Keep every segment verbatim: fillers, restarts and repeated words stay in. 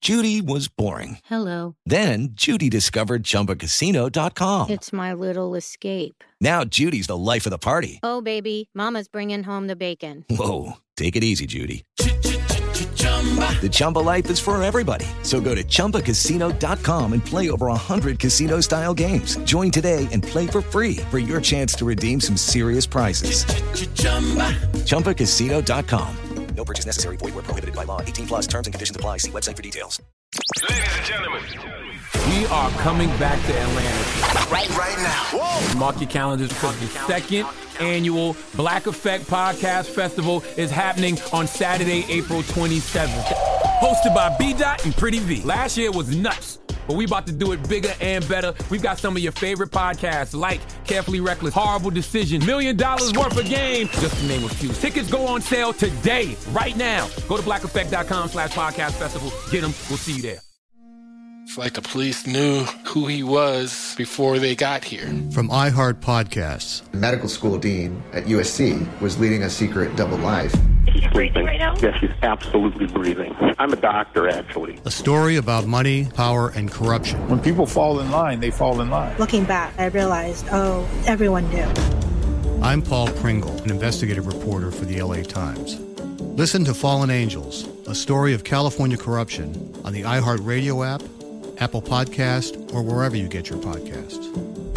Judy was boring. Hello. Then Judy discovered Chumba Casino dot com. It's my little escape. Now Judy's the life of the party. Oh, baby, mama's bringing home the bacon. Whoa, take it easy, Judy. The Chumba life is for everybody. So go to Chumba Casino dot com and play over one hundred casino-style games. Join today and play for free for your chance to redeem some serious prizes. Chumba Casino dot com. No purchase necessary. Void where prohibited by law. eighteen plus terms and conditions apply. See website for details. Ladies and gentlemen, we are coming back to Atlanta. Right, right now. Whoa. Mark your calendars because the second annual Black Effect Podcast Festival is happening on Saturday, April twenty-seventh. Hosted by B-Dot and Pretty V. Last year was nuts, but we about to do it bigger and better. We've got some of your favorite podcasts like Carefully Reckless, Horrible Decision, Million Dollars Worth of Game, just to name a few. Tickets go on sale today, right now. Go to black effect dot com slash podcast festival. Get them. We'll see you there. It's like the police knew who he was before they got here. From iHeart Podcasts. The medical school dean at U S C was leading a secret double life. She's breathing right now? Yes, she's absolutely breathing. I'm a doctor, actually. A story about money, power, and corruption. When people fall in line, they fall in line. Looking back, I realized, oh, everyone knew. I'm Paul Pringle, an investigative reporter for the L A Times. Listen to Fallen Angels, a story of California corruption on the iHeartRadio app, Apple Podcast, or wherever you get your podcasts.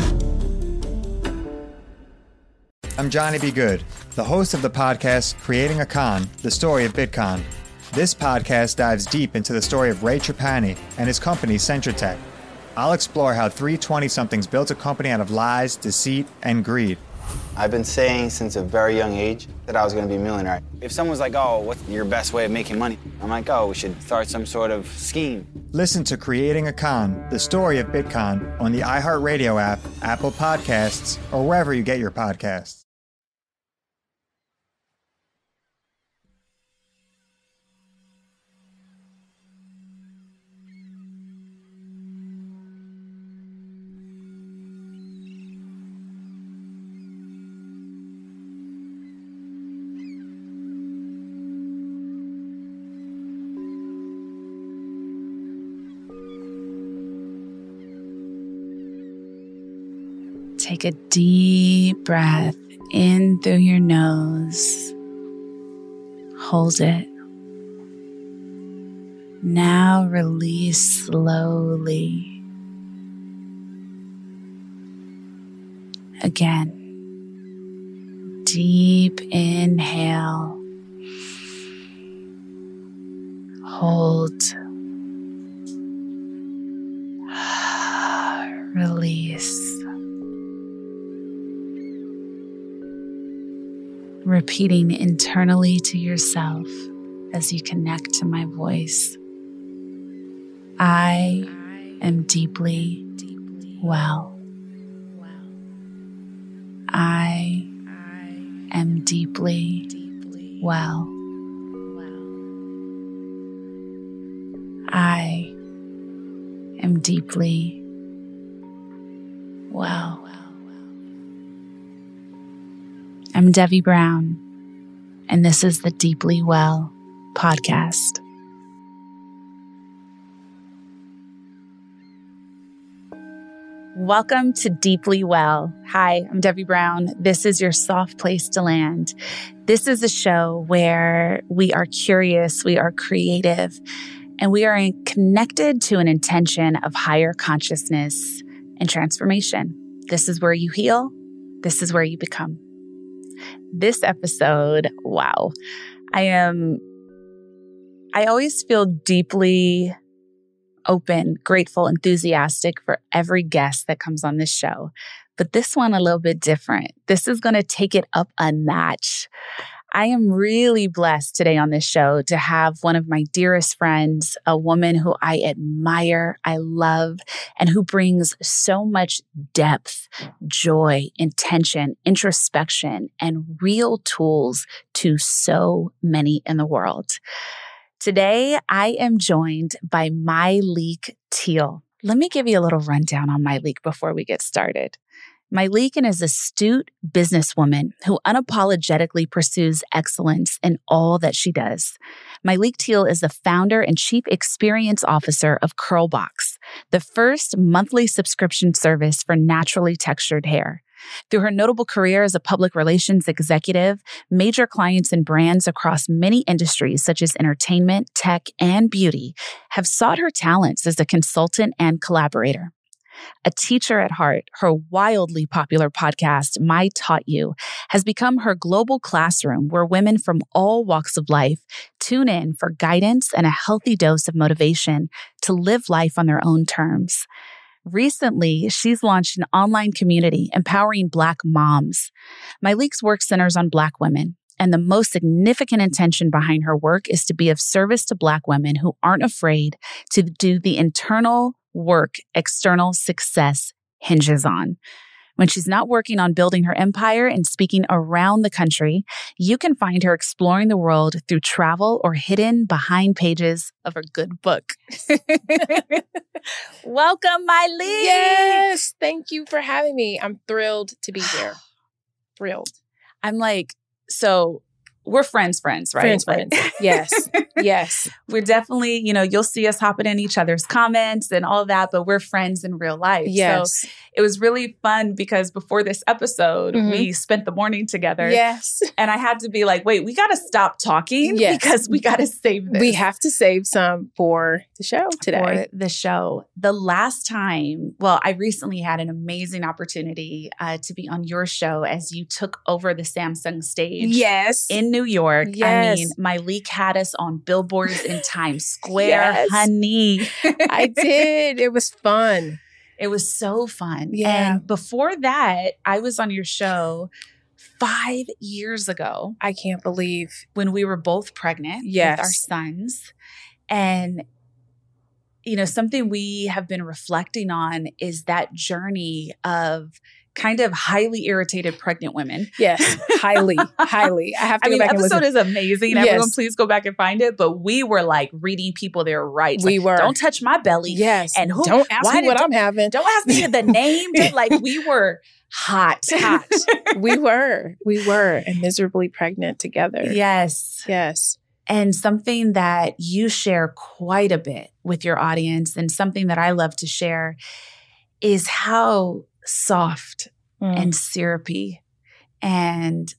I'm Johnny B. Good, the host of the podcast Creating a Con, the story of Bitcoin. This podcast dives deep into the story of Ray Trapani and his company Centratech. I'll explore how three twenty-somethings built a company out of lies, deceit, and greed. I've been saying since a very young age that I was going to be a millionaire. If someone's like, oh, what's your best way of making money? I'm like, oh, we should start some sort of scheme. Listen to Creating a Con, the story of Bitcoin on the iHeartRadio app, Apple Podcasts, or wherever you get your podcasts. Take a deep breath in through your nose. Hold it. Now release slowly. Again. Deep inhale. Hold. Release. Repeating internally to yourself as you connect to my voice. I am deeply well. I am deeply well. I am deeply well. I'm Debbie Brown, and this is the Deeply Well podcast. Welcome to Deeply Well. Hi, I'm Debbie Brown. This is your soft place to land. This is a show where we are curious, we are creative, and we are connected to an intention of higher consciousness and transformation. This is where you heal. This is where you become. This episode, wow, I am, I always feel deeply open, grateful, enthusiastic for every guest that comes on this show. But this one a little bit different. This is going to take it up a notch. I am really blessed today on this show to have one of my dearest friends, a woman who I admire, I love, and who brings so much depth, joy, intention, introspection, and real tools to so many in the world. Today, I am joined by Myleik Teele. Let me give you a little rundown on Myleik before we get started. Myleik is an astute businesswoman who unapologetically pursues excellence in all that she does. Myleik Teele is the founder and chief experience officer of Curlbox, the first monthly subscription service for naturally textured hair. Through her notable career as a public relations executive, major clients and brands across many industries such as entertainment, tech, and beauty have sought her talents as a consultant and collaborator. A teacher at heart, her wildly popular podcast, My Taught You, has become her global classroom where women from all walks of life tune in for guidance and a healthy dose of motivation to live life on their own terms. Recently, she's launched an online community empowering Black moms. Myleik's work centers on Black women, and the most significant intention behind her work is to be of service to Black women who aren't afraid to do the internal work external success hinges on. When she's not working on building her empire and speaking around the country, you can find her exploring the world through travel or hidden behind pages of a good book. Welcome, Myleik. Yes, thank you for having me. I'm thrilled to be here. Thrilled. I'm like, so we're friends, friends, right? Friends, like, friends. Yes. Yes. We're definitely, you know, you'll see us hopping in each other's comments and all of that, but we're friends in real life. Yes. So it was really fun because before this episode, Mhm. we spent the morning together. Yes. And I had to be like, wait, we got to stop talking Yes. because we got to save this. We have to save some for the show today. For the show. The last time, well, I recently had an amazing opportunity uh, to be on your show as you took over the Samsung stage. Yes. In New York. Yes. I mean, Myleik had us on billboards in Times Square, Yes. honey. I did. It was fun. It was so fun. Yeah. And before that, I was on your show five years ago. I can't believe. When we were both pregnant Yes. with our sons. And, you know, something we have been reflecting on is that journey of kind of highly irritated pregnant women. Yes. Highly, highly. I have to I go mean, back and episode listen. is amazing. Yes. Everyone, please go back and find it. But we were like reading people their rights. We Like, were. Don't touch my belly. Yes. And who? Don't ask why me what did- I'm having. Don't ask me the name. Don't- like we were hot. Hot. We were. We were. And miserably pregnant together. Yes. Yes. And something that you share quite a bit with your audience and something that I love to share is how soft Mm. and syrupy and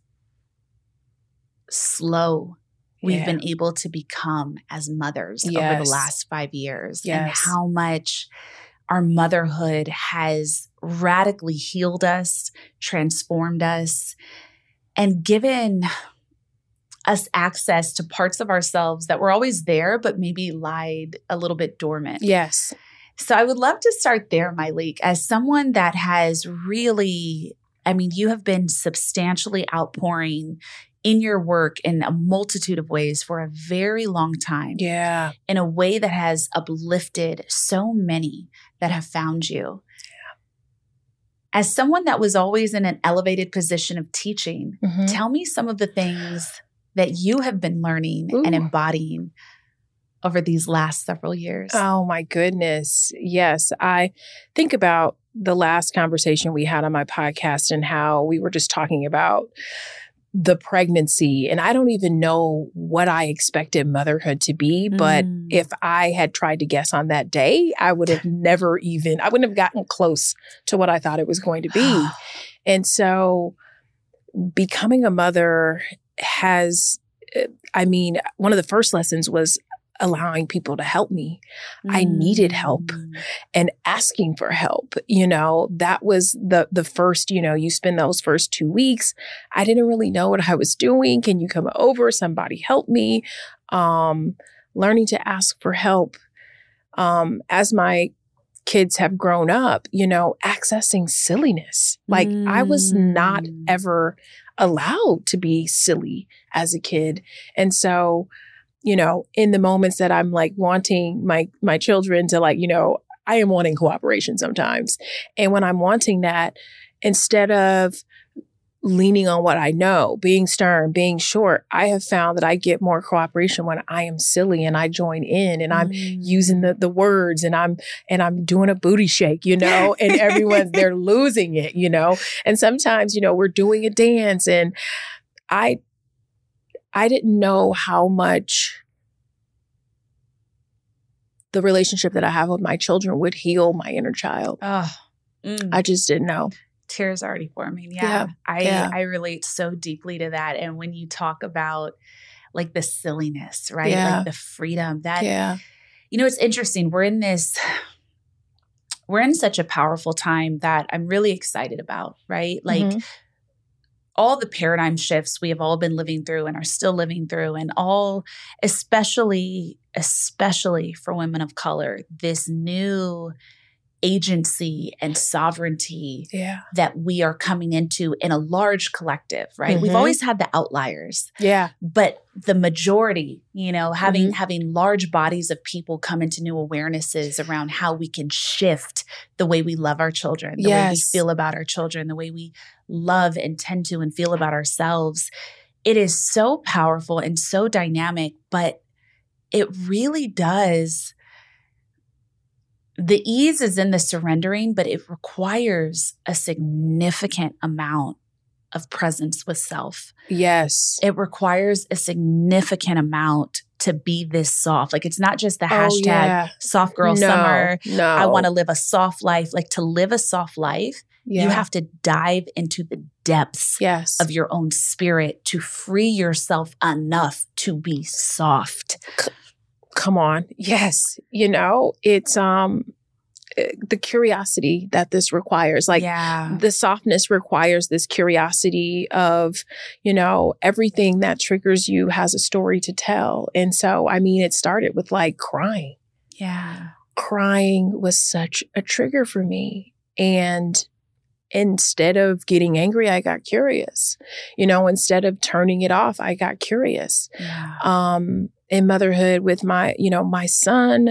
slow we've Yeah. been able to become as mothers over Yes. the last five years. Yes. And how much our motherhood has radically healed us, transformed us, and given us access to parts of ourselves that were always there, but maybe lied a little bit dormant. Yes. So I would love to start there, Myleik, as someone that has really, I mean, you have been substantially outpouring in your work in a multitude of ways for a very long time. Yeah. In a way that has uplifted so many that have found you. As someone that was always in an elevated position of teaching, Mhm. tell me some of the things that you have been learning Ooh. and embodying over these last several years. Oh my goodness. Yes. I think about the last conversation we had on my podcast and how we were just talking about the pregnancy. And I don't even know what I expected motherhood to be. But Mm. if I had tried to guess on that day, I would have never even, I wouldn't have gotten close to what I thought it was going to be. And so becoming a mother has, I mean, one of the first lessons was allowing people to help me. I needed help Mm. and asking for help. You know, that was the the first, you know, you spend those first two weeks. I didn't really know what I was doing. Can you come over? Somebody help me. Um, learning to ask for help. Um, as my kids have grown up, you know, accessing silliness. Like I was not Mm. ever allowed to be silly as a kid. And so, you know, in the moments that I'm like wanting my my children to like, you know, I am wanting cooperation sometimes. And when I'm wanting that, instead of leaning on what I know, being stern, being short, I have found that I get more cooperation when I am silly and I join in and I'm mm. using the the words and I'm and I'm doing a booty shake, you know, and everyone's they're losing it, you know. And sometimes, you know, we're doing a dance and I I didn't know how much the relationship that I have with my children would heal my inner child. Oh, mm. I just didn't know. Tears already forming. Yeah. yeah. I yeah. I relate so deeply to that. And when you talk about like the silliness, right? Yeah. Like the freedom that, yeah. you know, it's interesting. We're in this, we're in such a powerful time that I'm really excited about, right? Like mm-hmm. all the paradigm shifts we have all been living through and are still living through, and all, especially, especially for women of color, this new agency and sovereignty yeah. that we are coming into in a large collective, right? Mm-hmm. We've always had the outliers. Yeah. But the majority, you know, having mm-hmm. having large bodies of people come into new awarenesses around how we can shift the way we love our children, the yes. way we feel about our children, the way we love and tend to and feel about ourselves. It is so powerful and so dynamic, but it really does. The ease is in the surrendering, but it requires a significant amount of presence with self. Yes. It requires a significant amount to be this soft. Like it's not just the hashtag oh, yeah. soft girl no, summer. No. I want to live a soft life. Like to live a soft life, yeah. you have to dive into the depths yes. of your own spirit to free yourself enough to be soft. C- come on. Yes. You know, it's, um, the curiosity that this requires, like yeah. the softness requires this curiosity of, you know, everything that triggers you has a story to tell. And so, I mean, it started with like crying. Yeah. Crying was such a trigger for me. And instead of getting angry, I got curious. You know, instead of turning it off, I got curious. Yeah. Um, in motherhood with my, you know, my son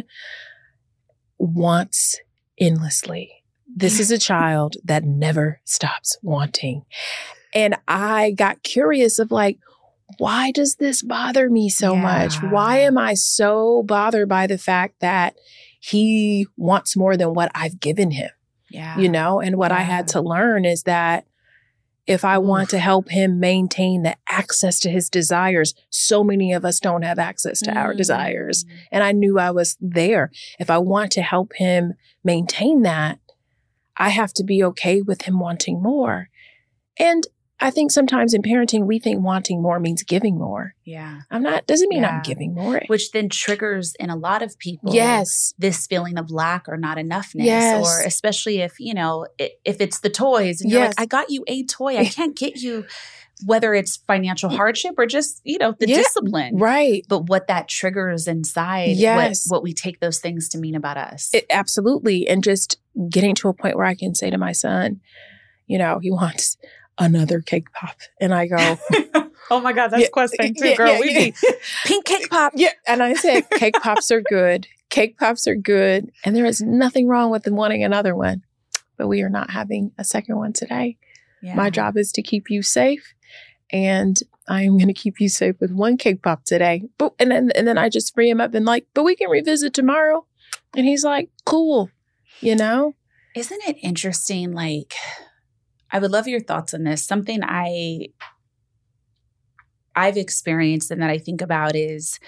wants endlessly. This is a child that never stops wanting. And I got curious of like, why does this bother me so yeah. much? Why am I so bothered by the fact that he wants more than what I've given him? Yeah. You know, and what yeah. I had to learn is that if I want to help him maintain the access to his desires, so many of us don't have access to mm. our desires. And I knew I was there. If I want to help him maintain that, I have to be okay with him wanting more. And I think sometimes in parenting, we think wanting more means giving more. Yeah. I'm not, doesn't mean yeah. I'm giving more. Which then triggers in a lot of people yes. this feeling of lack or not enoughness. Yes. Or especially if, you know, if it's the toys and yes. you're like, I got you a toy. I can't get you, whether it's financial hardship or just, you know, the yeah. discipline. Right. But what that triggers inside, yes. what, what we take those things to mean about us. It, absolutely. And just getting to a point where I can say to my son, you know, he wants another cake pop. And I go, oh my God, that's yeah, Quest thing too, yeah, girl. Yeah, we yeah. be pink cake pop. Yeah. And I said, cake pops are good. Cake pops are good. And there is nothing wrong with them wanting another one. But we are not having a second one today. Yeah. My job is to keep you safe. And I am going to keep you safe with one cake pop today. But, and then, and then I just free him up and like, but we can revisit tomorrow. And he's like, cool. You know? Isn't it interesting? Like, I would love your thoughts on this. Something I, I've experienced and that I think about is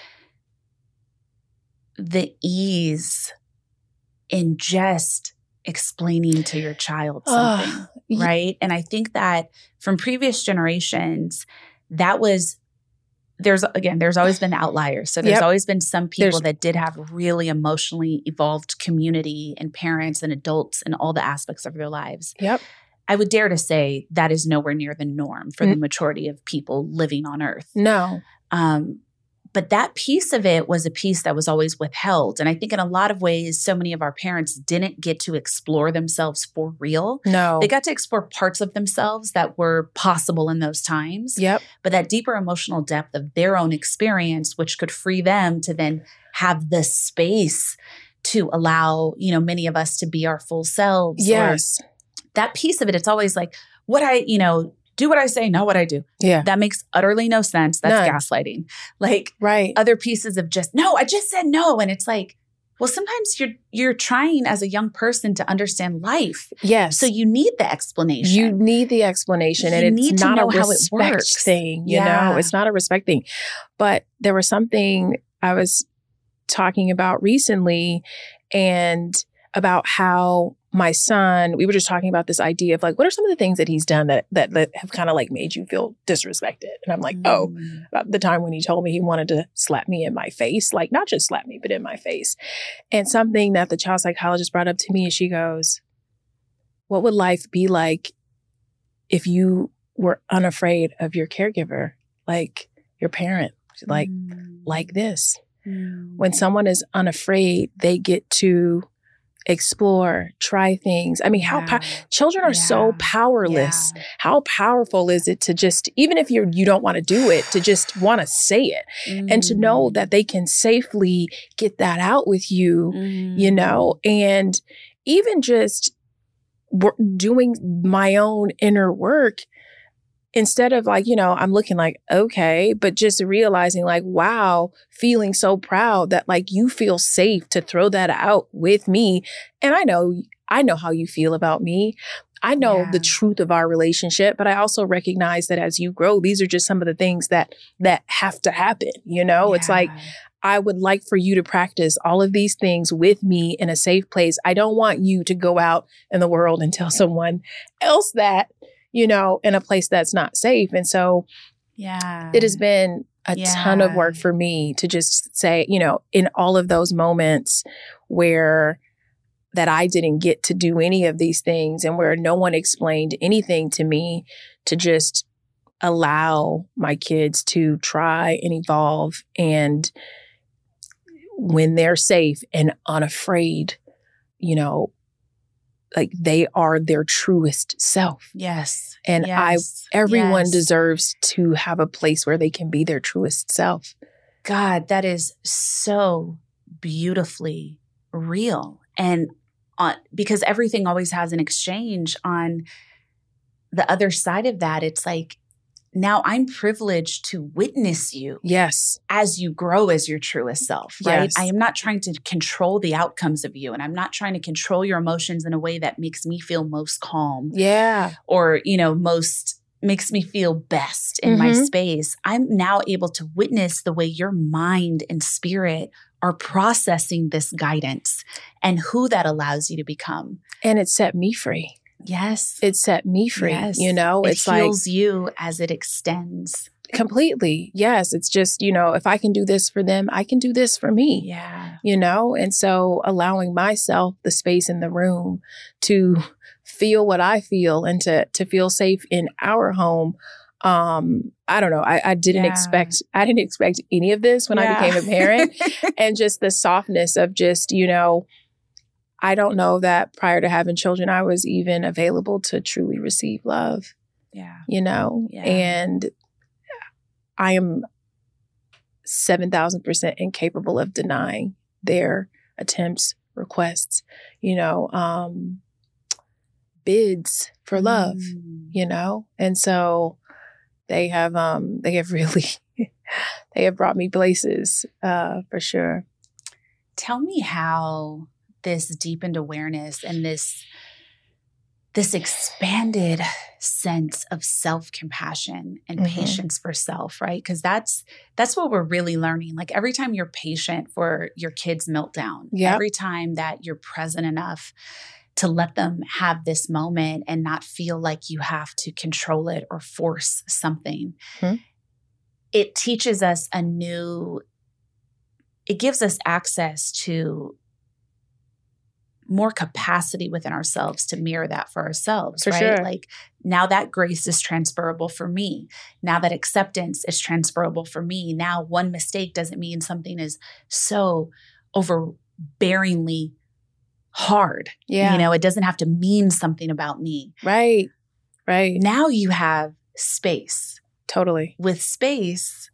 the ease in just explaining to your child something, uh, yeah. right? And I think that from previous generations, that was, there's, again, there's always been the outliers. So there's yep. always been some people there's, that did have really emotionally evolved community and parents and adults and all the aspects of their lives. Yep. I would dare to say that is nowhere near the norm for mm. the majority of people living on earth. No. Um, but that piece of it was a piece that was always withheld. And I think in a lot of ways, so many of our parents didn't get to explore themselves for real. No. They got to explore parts of themselves that were possible in those times. Yep. But that deeper emotional depth of their own experience, which could free them to then have the space to allow, you know, many of us to be our full selves. Yes. Or that piece of it, it's always like, what I, you know, do what I say, not what I do. Yeah. That makes utterly no sense. That's None. gaslighting. Like right. other pieces of just, no, I just said no. And it's like, well, sometimes you're you're trying as a young person to understand life. Yes. So you need the explanation. You need the explanation. You and need it's to not know a how it respect works. thing, you Yeah. know? It's not a respect thing. But there was something I was talking about recently and about how my son, we were just talking about this idea of like, what are some of the things that he's done that that, that have kind of like made you feel disrespected? And I'm like, mm. oh, about the time when he told me he wanted to slap me in my face, like not just slap me, but in my face. And something that the child psychologist brought up to me, and she goes, what would life be like if you were unafraid of your caregiver, like your parent, like, mm. like this? Mm. When someone is unafraid, they get to explore, try things. I mean, how yeah. po- children are yeah. so powerless. Yeah. How powerful is it to just, even if you're, you don't want to do it, to just want to say it mm. and to know that they can safely get that out with you, mm. you know, and even just w- doing my own inner work. Instead of like, you know, I'm looking like, okay, but just realizing like, wow, feeling so proud that like you feel safe to throw that out with me. And I know, I know how you feel about me. I know yeah. the truth of our relationship, but I also recognize that as you grow, these are just some of the things that, that have to happen. You know, yeah. it's like, I would like for you to practice all of these things with me in a safe place. I don't want you to go out in the world and tell someone else that, you know, in a place that's not safe. And so yeah, it has been a yeah. ton of work for me to just say, you know, in all of those moments where that I didn't get to do any of these things and where no one explained anything to me, to just allow my kids to try and evolve. And when they're safe and unafraid, you know, like they are their truest self. Yes. And yes. I, everyone yes. deserves to have a place where they can be their truest self. God, that is so beautifully real. And on, because everything always has an exchange on the other side of that. It's like, now I'm privileged to witness you. Yes. As you grow as your truest self, right? Yes. I am not trying to control the outcomes of you, and I'm not trying to control your emotions in a way that makes me feel most calm. Yeah. Or, you know, most makes me feel best in mm-hmm. my space. I'm now able to witness the way your mind and spirit are processing this guidance and who that allows you to become. And it set me free. Yes. It set me free. Yes. You know, it it's heals like you as it extends. Completely. Yes. It's just, you know, if I can do this for them, I can do this for me. Yeah. You know, and so allowing myself the space in the room to feel what I feel and to to feel safe in our home. Um, I don't know. I, I didn't yeah. expect, I didn't expect any of this when yeah. I became a parent. And just the softness of just, you know, I don't know that prior to having children, I was even available to truly receive love. Yeah. You know, yeah. and I am seven thousand percent incapable of denying their attempts, requests, you know, um, bids for love, mm. you know? And so they have, um, they have really, they have brought me places, uh, for sure. Tell me how this deepened awareness and this this expanded sense of self-compassion and mm-hmm. patience for self, right? Because that's that's what we're really learning. Like every time you're patient for your kid's meltdown, yep. every time that you're present enough to let them have this moment and not feel like you have to control it or force something, mm-hmm. it teaches us a new, it gives us access to more capacity within ourselves to mirror that for ourselves, for right? Sure. Like now that grace is transferable for me. Now that acceptance is transferable for me. Now one mistake doesn't mean something is so overbearingly hard. Yeah. You know, it doesn't have to mean something about me. Right. Right. Now you have space. Totally. With space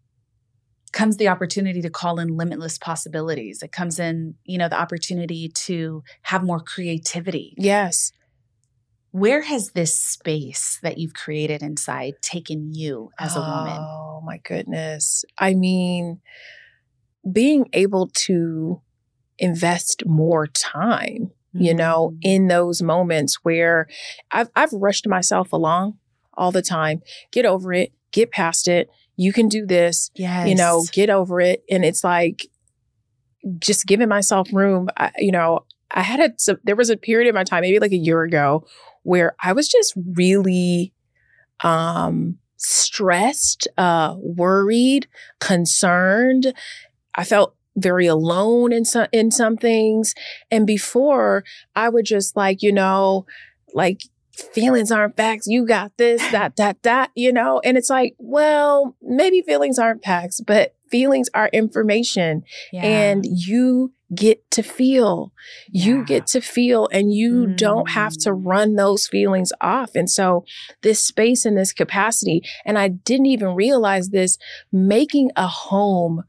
comes the opportunity to call in limitless possibilities. It comes in, you know, the opportunity to have more creativity. Yes. Where has this space that you've created inside taken you as a woman? Oh, my goodness. I mean, being able to invest more time, mm-hmm. you know, in those moments where I've, I've rushed myself along all the time. Get over it. Get past it. You can do this. Yes. You know, get over it. And it's like just giving myself room. I, you know, I had a, so there was a period in my time, maybe like a year ago, where I was just really um, stressed, uh, worried, concerned. I felt very alone in some, in some things. And before, I would just like, you know, like, feelings aren't facts. You got this, that, that, that, you know? And it's like, well, maybe feelings aren't facts, but feelings are information. Yeah. And you get to feel. Yeah. You get to feel, and you mm. don't have to run those feelings off. And so this space and this capacity, and I didn't even realize this, making a home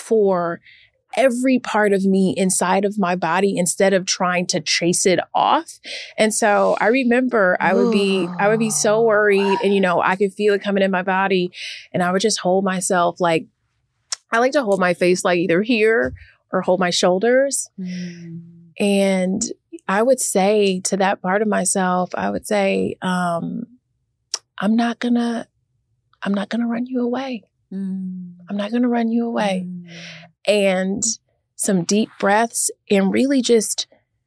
for every part of me inside of my body instead of trying to chase it off. And so I remember I would be, I would be so worried, and, you know, I could feel it coming in my body, and I would just hold myself. Like, I like to hold my face like either here or hold my shoulders. Mm. And I would say to that part of myself, I would say, um, I'm not gonna, I'm not gonna run you away. Mm. I'm not gonna run you away. Mm. And some deep breaths, and really just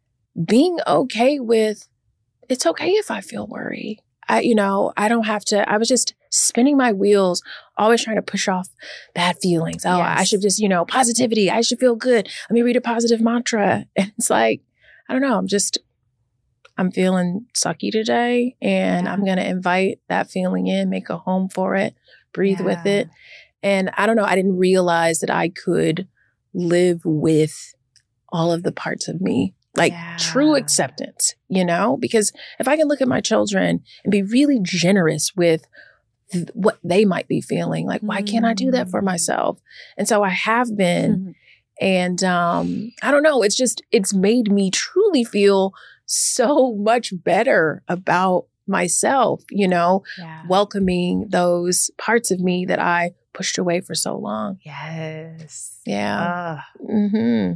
being okay with, it's okay if I feel worried. I, you know, I don't have to, I was just spinning my wheels, always trying to push off bad feelings. Oh, yes. I should just, you know, positivity. I should feel good. Let me read a positive mantra. And it's like, I don't know. I'm just, I'm feeling sucky today, and yeah. I'm going to invite that feeling in, make a home for it, breathe yeah. with it. And I don't know, I didn't realize that I could live with all of the parts of me, like yeah. true acceptance, you know, because if I can look at my children and be really generous with th- what they might be feeling, like, mm. why can't I do that for myself? And so I have been. Mm-hmm. And um, I don't know, it's just, it's made me truly feel so much better about myself, you know, yeah. welcoming those parts of me that I pushed away for so long. Yes. Yeah. Uh, mm-hmm.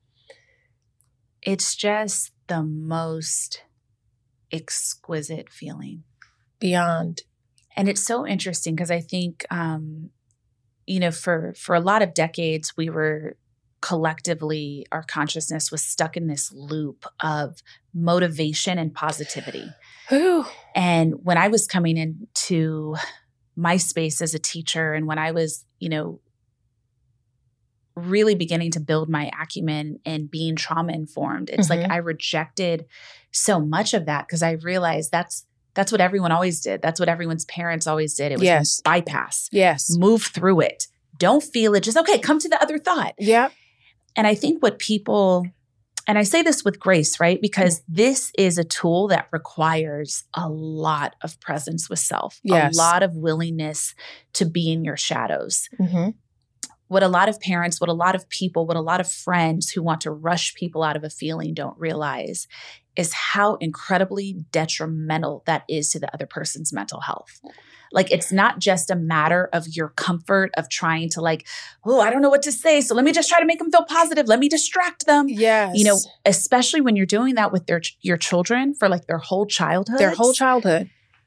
It's just the most exquisite feeling. Beyond. And it's so interesting because I think, um, you know, for, for a lot of decades, we were collectively, our consciousness was stuck in this loop of motivation and positivity. Ooh. And when I was coming into my space as a teacher, and when I was, you know, really beginning to build my acumen and being trauma informed, it's mm-hmm. like I rejected so much of that because I realized that's that's what everyone always did. That's what everyone's parents always did. It was yes. bypass. Yes. Move through it. Don't feel it. Just, okay, come to the other thought. Yeah. And I think what people, and I say this with grace, right? Because this is a tool that requires a lot of presence with self, yes. a lot of willingness to be in your shadows. Mm-hmm. What a lot of parents, what a lot of people, what a lot of friends who want to rush people out of a feeling don't realize is how incredibly detrimental that is to the other person's mental health. Like, it's not just a matter of your comfort of trying to like, oh, I don't know what to say, so let me just try to make them feel positive. Let me distract them. Yes. You know, especially when you're doing that with their your children for like their whole childhood. Their whole childhood.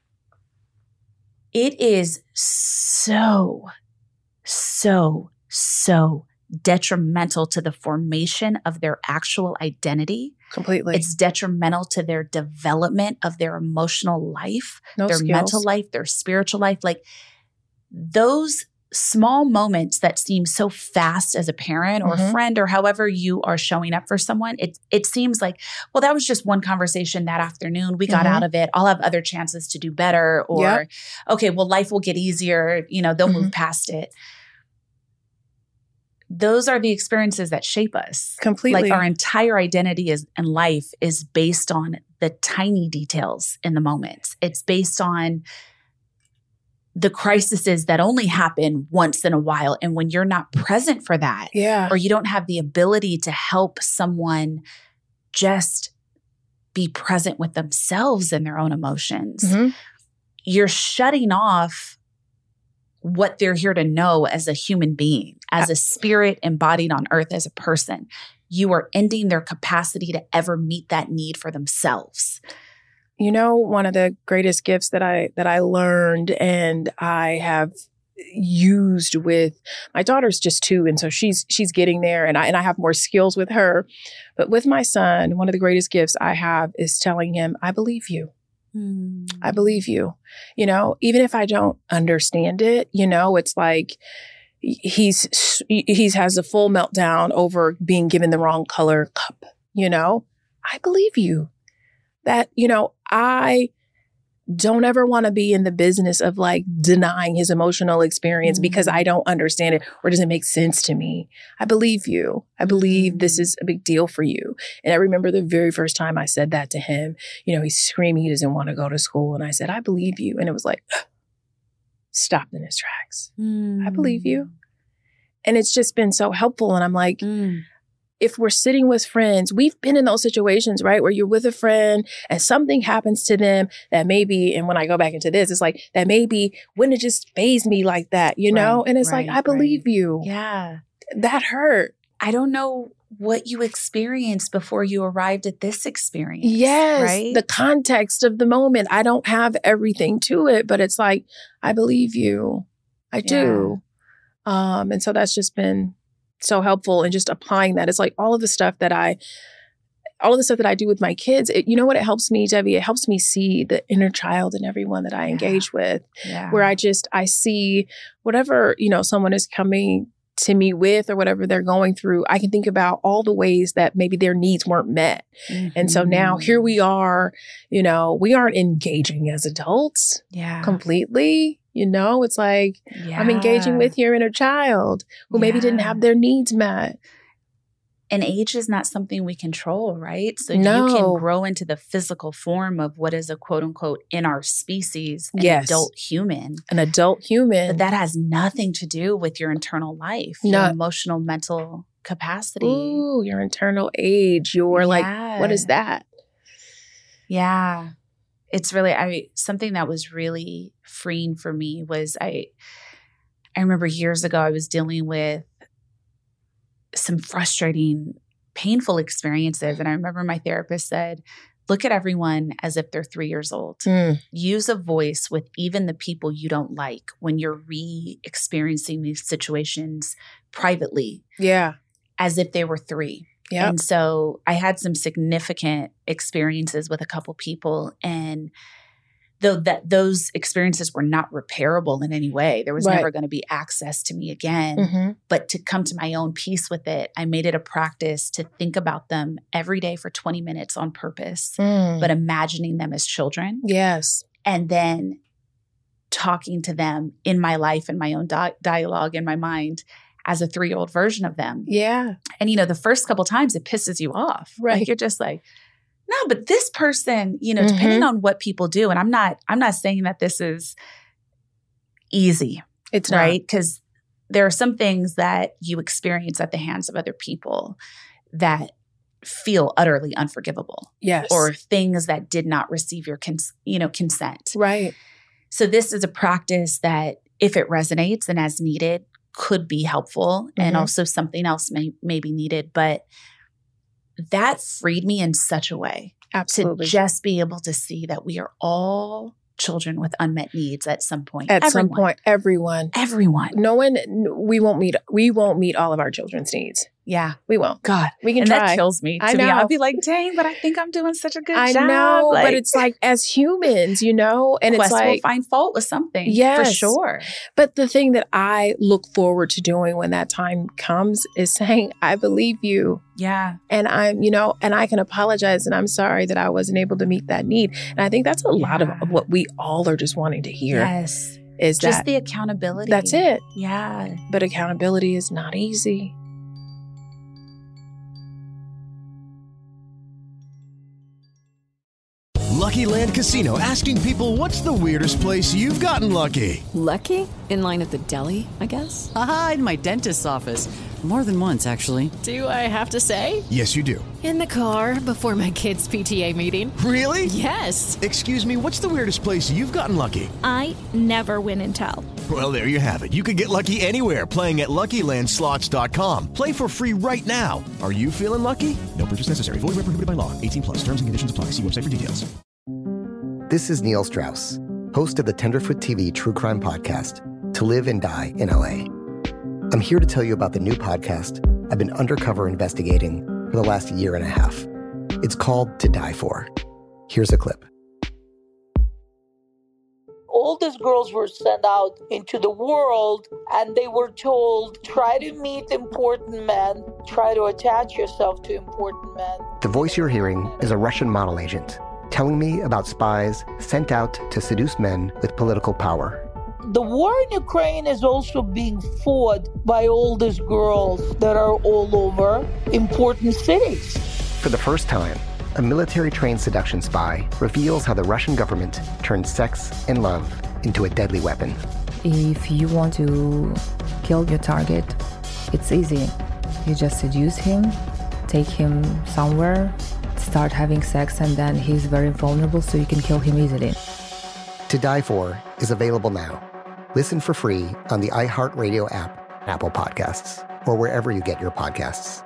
It is so, so, so detrimental to the formation of their actual identity. Completely. It's detrimental to their development of their emotional life, no their skills. mental life, their spiritual life. Like those small moments that seem so fast as a parent or mm-hmm. a friend or however you are showing up for someone, it it seems like, well, that was just one conversation that afternoon. We got mm-hmm. out of it. I'll have other chances to do better. Or, yep. okay, well, life will get easier. You know, they'll mm-hmm. move past it. Those are the experiences that shape us. Completely. Like our entire identity is and life is based on the tiny details in the moment. It's based on the crises that only happen once in a while. And when you're not present for that, yeah. or you don't have the ability to help someone just be present with themselves and their own emotions. Mm-hmm. You're shutting off what they're here to know as a human being, as a spirit embodied on earth as a person. You are ending their capacity to ever meet that need for themselves. You know, one of the greatest gifts that I that I learned and I have used with my daughter's just two, and so she's she's getting there, and I and I have more skills with her. But with my son, one of the greatest gifts I have is telling him, I believe you. Mm. I believe you. You know, even if I don't understand it, you know, it's like he's he's has a full meltdown over being given the wrong color cup, you know. I believe you. That, you know, I don't ever want to be in the business of like denying his emotional experience mm-hmm. because I don't understand it or doesn't make sense to me. I believe you. I believe mm-hmm. this is a big deal for you. And I remember the very first time I said that to him, you know, he's screaming, he doesn't want to go to school. And I said, I believe you. And it was like, stopped in his tracks. Mm. I believe you. And it's just been so helpful. And I'm like, mm. if we're sitting with friends, we've been in those situations, right? Where you're with a friend and something happens to them that maybe, and when I go back into this, it's like, that maybe wouldn't it just faze me like that, you know? Right, and it's right, like, I believe right. you. Yeah. That hurt. I don't know what you experienced before you arrived at this experience. Yes. Right? The context of the moment. I don't have everything to it, but it's like, I believe you. I do. Yeah. Um, and so that's just been so helpful, and just applying that. It's like all of the stuff that I, all of the stuff that I do with my kids, it, you know what it helps me, Debbie? It helps me see the inner child in everyone that I yeah. engage with, yeah. where I just, I see whatever, you know, someone is coming to me with or whatever they're going through. I can think about all the ways that maybe their needs weren't met. Mm-hmm. And so now here we are, you know, we aren't engaging as adults yeah. completely. You know, it's like, yeah. I'm engaging with your inner child who yeah. maybe didn't have their needs met. And age is not something we control, right? So no. you can grow into the physical form of what is a quote unquote in our species, an yes. adult human. An adult human. But that has nothing to do with your internal life, no. your emotional, mental capacity. Ooh, your internal age. Your yeah. like, what is that? Yeah. It's really, I something that was really freeing for me was I, I remember years ago I was dealing with some frustrating, painful experiences. And I remember my therapist said, look at everyone as if they're three years old. Mm. Use a voice with even the people you don't like when you're re-experiencing these situations privately. Yeah. As if they were three. Yep. And so I had some significant experiences with a couple people, and though that those experiences were not repairable in any way, there was right. never going to be access to me again. Mm-hmm. But to come to my own peace with it, I made it a practice to think about them every day for twenty minutes on purpose, mm. but imagining them as children. Yes. And then talking to them in my life and my own di- dialogue in my mind as a three-year-old version of them. Yeah. And, you know, the first couple times it pisses you off. Right. Like, you're just like, no, but this person, you know, mm-hmm. depending on what people do, and I'm not, I'm not saying that this is easy. It's right. Because there are some things that you experience at the hands of other people that feel utterly unforgivable. Yes. Or things that did not receive your, cons- you know, consent. Right. So this is a practice that, if it resonates and as needed, could be helpful, mm-hmm. and also something else may, may be needed. But that freed me in such a way Absolutely. to just be able to see that we are all children with unmet needs at some point. At everyone. some point, everyone. Everyone. No one, we won't meet, we won't meet all of our children's needs. Yeah. We won't. God. We can and try. That kills me. To I know. Me. I'll be like, dang, but I think I'm doing such a good I job. I know, like, but it's like, as humans, you know, and Quest it's like. will find fault with something. Yes. For sure. But the thing that I look forward to doing when that time comes is saying, I believe you. Yeah. And I'm, you know, and I can apologize, and I'm sorry that I wasn't able to meet that need. And I think that's a yeah. lot of, of what we all are just wanting to hear. Yes. Is just that, the accountability. That's it. Yeah. But accountability is not easy. Lucky Land Casino, asking people, what's the weirdest place you've gotten lucky? Lucky? In line at the deli, I guess? Aha, in my dentist's office. More than once, actually. Do I have to say? Yes, you do. In the car before my kids' P T A meeting. Really? Yes. Excuse me, what's the weirdest place you've gotten lucky? I never win and tell. Well, there you have it. You can get lucky anywhere, playing at Lucky Land Slots dot com. Play for free right now. Are you feeling lucky? No purchase necessary. Void where prohibited by law. eighteen plus. Terms and conditions apply. See website for details. This is Neil Strauss, host of the Tenderfoot T V True Crime Podcast, To Live and Die in L A. I'm here to tell you about the new podcast I've been undercover investigating for the last year and a half. It's called To Die For. Here's a clip. All these girls were sent out into the world and they were told, try to meet important men, try to attach yourself to important men. The voice you're hearing is a Russian model agent telling me about spies sent out to seduce men with political power. The war in Ukraine is also being fought by all these girls that are all over important cities. For the first time, a military-trained seduction spy reveals how the Russian government turned sex and love into a deadly weapon. If you want to kill your target, it's easy. You just seduce him, take him somewhere, start having sex, and then he's very vulnerable, so you can kill him easily. To Die For is available now. Listen for free on the iHeartRadio app, Apple Podcasts, or wherever you get your podcasts.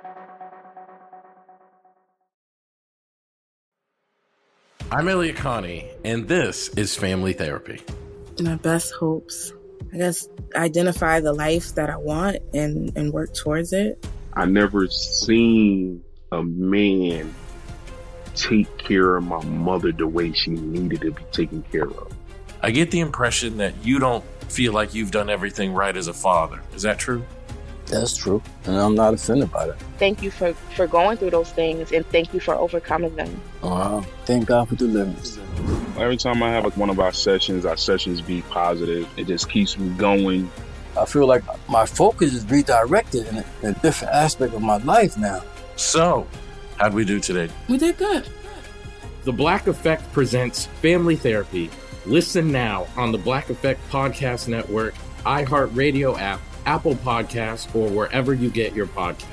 I'm Elliot Connie, and this is Family Therapy. My best hopes, I guess, identify the life that I want and, and work towards it. I never seen a man take care of my mother the way she needed to be taken care of. I get the impression that you don't feel like you've done everything right as a father. Is that true? That's true, and I'm not offended by that. Thank you for, for going through those things, and thank you for overcoming them. Wow. Thank God for deliverance. Every time I have like one of our sessions, our sessions be positive. It just keeps me going. I feel like my focus is redirected in a, in a different aspect of my life now. So, how'd we do today? We did good. The Black Effect presents Family Therapy. Listen now on the Black Effect Podcast Network, iHeartRadio app, Apple Podcasts, or wherever you get your podcasts.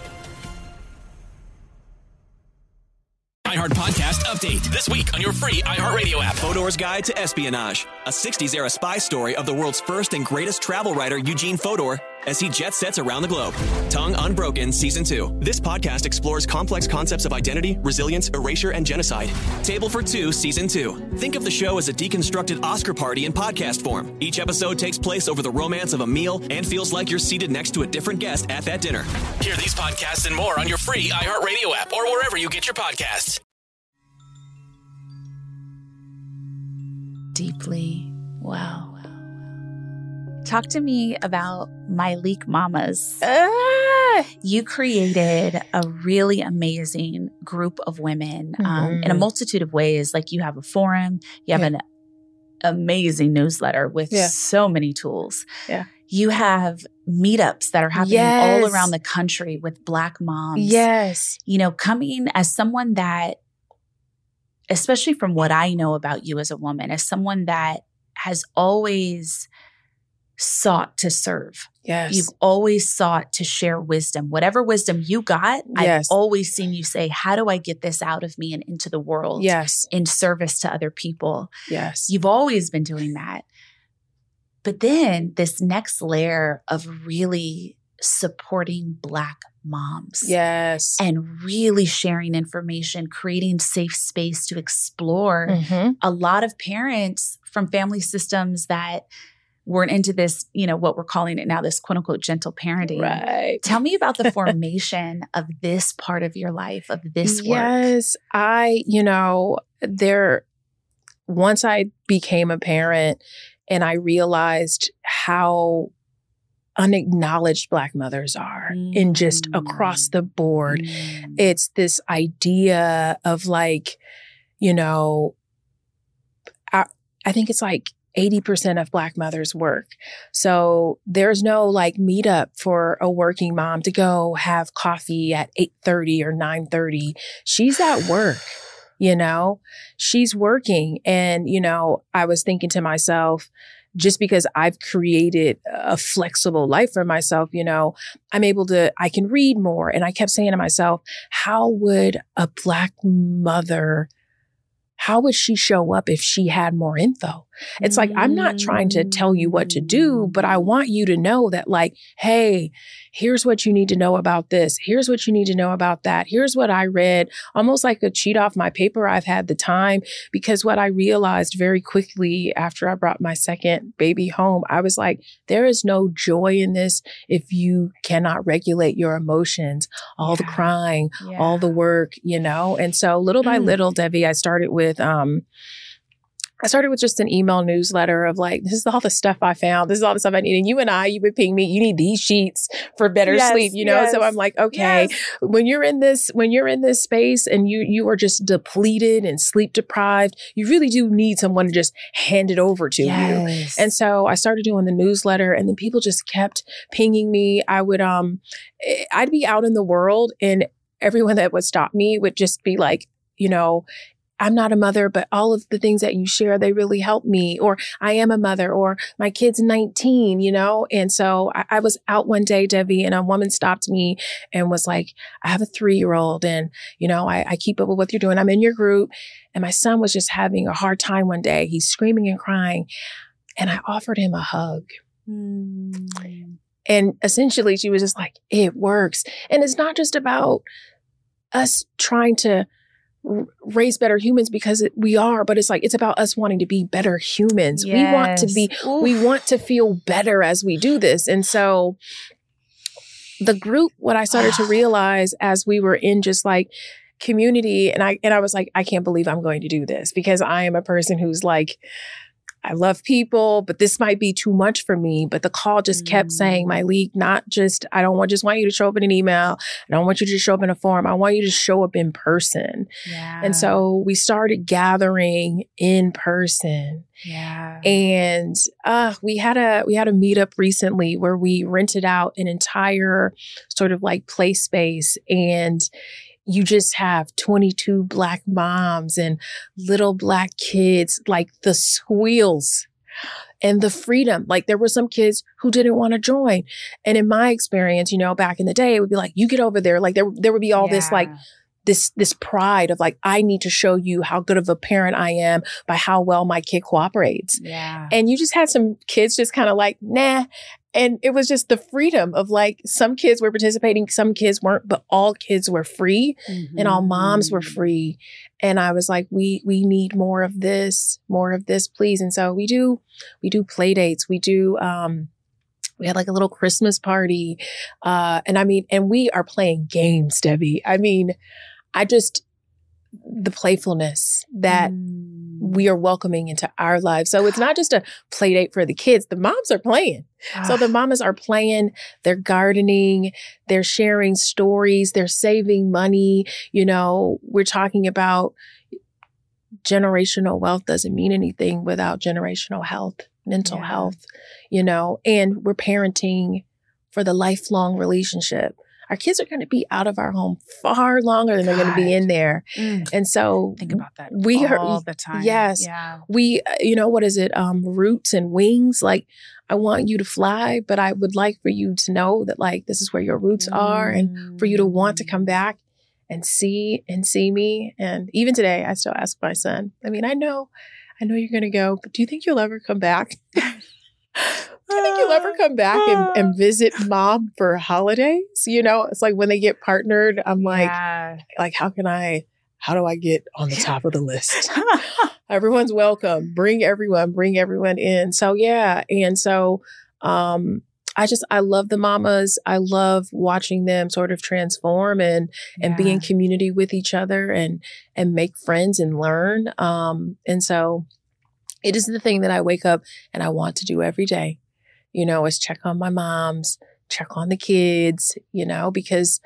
iHeart Podcast Update. This week on your free iHeartRadio app. Fodor's Guide to Espionage. A sixties-era spy story of the world's first and greatest travel writer, Eugene Fodor, as he jet sets around the globe. Tongue Unbroken Season two. This podcast explores complex concepts of identity, resilience, erasure, and genocide. Table for Two Season two. Think of the show as a deconstructed Oscar party in podcast form. Each episode takes place over the romance of a meal and feels like you're seated next to a different guest at that dinner. Hear these podcasts and more on your free iHeartRadio app or wherever you get your podcasts. Deeply well. Talk to me about My Leak Mamas. Ah! You created a really amazing group of women mm-hmm. um, in a multitude of ways. Like you have a forum, you have yeah. an amazing newsletter with yeah. so many tools. Yeah. You have meetups that are happening yes. all around the country with Black moms. Yes. You know, coming as someone that, especially from what I know about you as a woman, as someone that has always sought to serve. Yes. You've always sought to share wisdom. Whatever wisdom you got, yes. I've always seen you say, how do I get this out of me and into the world? Yes. In service to other people. Yes. You've always been doing that. But then this next layer of really supporting Black moms. Yes. And really sharing information, creating safe space to explore. Mm-hmm. A lot of parents from family systems that weren't into this, you know, what we're calling it now, this quote unquote gentle parenting. Right. Tell me about the formation of this part of your life, of this work. Yes. I, you know, there, once I became a parent and I realized how unacknowledged Black mothers are mm. in just across the board. Mm. It's this idea of like, you know, I, I think it's like eighty percent of Black mothers work. So there's no like meetup for a working mom to go have coffee at eight thirty or nine thirty. She's at work, you know, she's working. And, you know, I was thinking to myself, just because I've created a flexible life for myself, you know, I'm able to, I can read more. And I kept saying to myself, how would a Black mother, how would she show up if she had more info? It's like, I'm not trying to tell you what to do, but I want you to know that like, hey, here's what you need to know about this. Here's what you need to know about that. Here's what I read, almost like a cheat off my paper. I've had the time, because what I realized very quickly after I brought my second baby home, I was like, there is no joy in this if you cannot regulate your emotions, all yeah. the crying, yeah. all the work, you know? And so little by mm. little, Debbie, I started with, um, I started with just an email newsletter of like, this is all the stuff I found. This is all the stuff I need. And you and I, you would ping me, you need these sheets for better yes, sleep, you know? Yes. So I'm like, okay, yes. when you're in this, when you're in this space and you, you are just depleted and sleep deprived, you really do need someone to just hand it over to yes. you. And so I started doing the newsletter, and then people just kept pinging me. I would, um, I'd be out in the world, and everyone that would stop me would just be like, you know, I'm not a mother, but all of the things that you share, they really help me. Or I am a mother, or my kid's nineteen, you know? And so I, I was out one day, Debbie, and a woman stopped me and was like, I have a three-year-old, and, you know, I, I keep up with what you're doing. I'm in your group. And my son was just having a hard time one day. He's screaming and crying. And I offered him a hug. Mm. And essentially she was just like, it works. And it's not just about us trying to raise better humans, because it, we are, but it's like, it's about us wanting to be better humans. Yes. We want to be, Oof. we want to feel better as we do this. And so the group, what I started to realize as we were in just like community, and I, and I was like, I can't believe I'm going to do this, because I am a person who's like, I love people, but this might be too much for me. But the call just mm. kept saying, Myleik, not just, I don't want, just want you to show up in an email. I don't want you to just show up in a forum. I want you to show up in person. Yeah. And so we started gathering in person. Yeah. And uh, we had a, we had a meetup recently where we rented out an entire sort of like play space, and you just have twenty-two Black moms and little Black kids, like the squeals and the freedom. Like there were some kids who didn't want to join. And in my experience, you know, back in the day, it would be like, you get over there. Like there, there would be all yeah. this like, this, this pride of like, I need to show you how good of a parent I am by how well my kid cooperates. Yeah. And you just had some kids just kind of like, nah. And it was just the freedom of like, some kids were participating, some kids weren't, but all kids were free mm-hmm. and all moms were free. And I was like, we, we need more of this, more of this, please. And so we do, we do play dates. We do, um, we had like a little Christmas party. Uh, and I mean, and we are playing games, Debbie. I mean, I just, the playfulness that mm. we are welcoming into our lives. So it's not just a play date for the kids. The moms are playing. So the mamas are playing, they're gardening, they're sharing stories, they're saving money. You know, we're talking about generational wealth doesn't mean anything without generational health, mental yeah. health, you know, and we're parenting for the lifelong relationship. Our kids are going to be out of our home far longer than God. They're going to be in there. Mm. And so think about that we all are, all the time. Yes. Yeah. We, you know, what is it? Um, roots and wings. Like, I want you to fly, but I would like for you to know that like, this is where your roots mm. are, and for you to want to come back and see and see me. And even today, I still ask my son, I mean, I know, I know you're going to go, but do you think you'll ever come back? Do you think you'll ever come back and, and visit mom for holidays? You know, it's like when they get partnered, I'm like, yeah. like, how can I, how do I get on the top of the list? Everyone's welcome. Bring everyone, bring everyone in. So yeah. And so, um, I just, I love the mamas. I love watching them sort of transform and, yeah. and be in community with each other and, and make friends and learn. Um, and so it is the thing that I wake up and I want to do every day. You know, is check on my moms, check on the kids, you know, because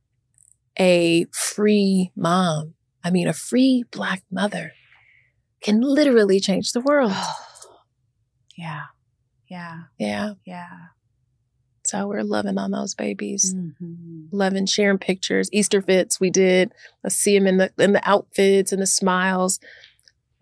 a free mom, I mean, a free Black mother can literally change the world. yeah. Yeah. Yeah. Yeah. So we're loving on those babies, mm-hmm. loving, sharing pictures, Easter fits we did. Let's see them in the, in the outfits and the smiles.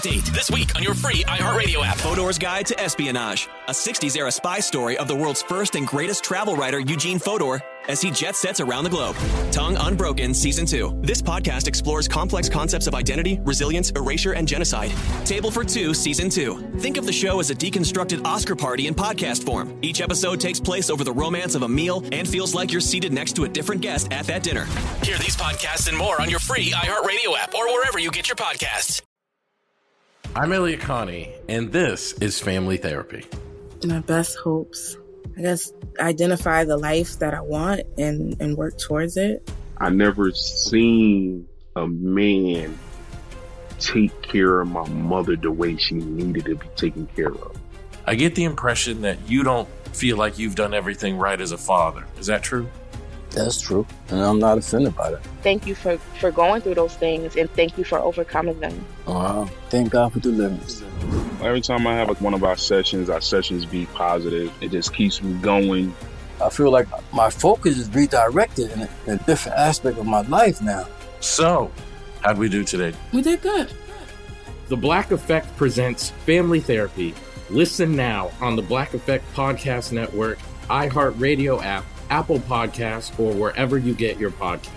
Update this week on your free iHeartRadio app. Fodor's Guide to Espionage, a sixties era spy story of the world's first and greatest travel writer, Eugene Fodor, as he jet sets around the globe. Tongue Unbroken Season two. This podcast explores complex concepts of identity, resilience, erasure, and genocide. Table for Two Season two. Think of the show as a deconstructed Oscar party in podcast form. Each episode takes place over the romance of a meal and feels like you're seated next to a different guest at that dinner. Hear these podcasts and more on your free iHeartRadio app or wherever you get your podcasts. I'm Elliot Connie, and this is Family Therapy. My best hopes, I guess, identify the life that I want and, and work towards it. I never seen a man take care of my mother the way she needed to be taken care of. I get the impression that you don't feel like you've done everything right as a father. Is that true? That's true, and I'm not offended by that. Thank you for, for going through those things, and thank you for overcoming them. Wow. Thank God for deliverance. Every time I have like one of our sessions, our sessions be positive. It just keeps me going. I feel like my focus is redirected in a, in a different aspect of my life now. So, how'd we do today? We did good. The Black Effect presents Family Therapy. Listen now on the Black Effect Podcast Network, iHeartRadio app, Apple Podcasts, or wherever you get your podcasts.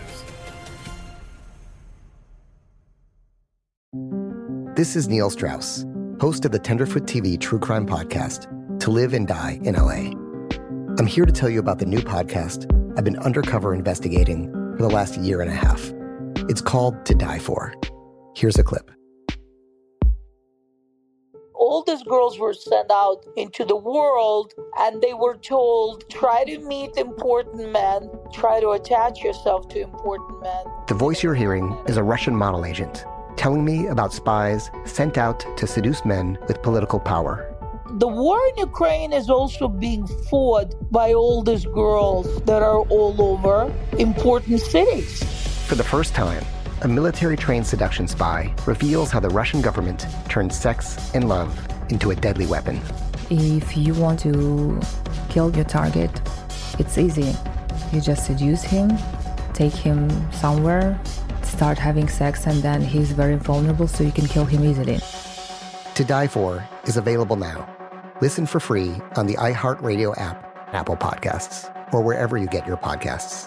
This is Neil Strauss, host of the Tenderfoot T V true crime podcast, To Live and Die in L A. I'm here to tell you about the new podcast I've been undercover investigating for the last year and a half. It's called To Die For. Here's a clip. All these girls were sent out into the world and they were told, try to meet important men, try to attach yourself to important men. The voice you're hearing is a Russian model agent telling me about spies sent out to seduce men with political power. The war in Ukraine is also being fought by all these girls that are all over important cities. For the first time, a military-trained seduction spy reveals how the Russian government turned sex and love into a deadly weapon. If you want to kill your target, it's easy. You just seduce him, take him somewhere, start having sex, and then he's very vulnerable, so you can kill him easily. To Die For is available now. Listen for free on the iHeartRadio app, Apple Podcasts, or wherever you get your podcasts.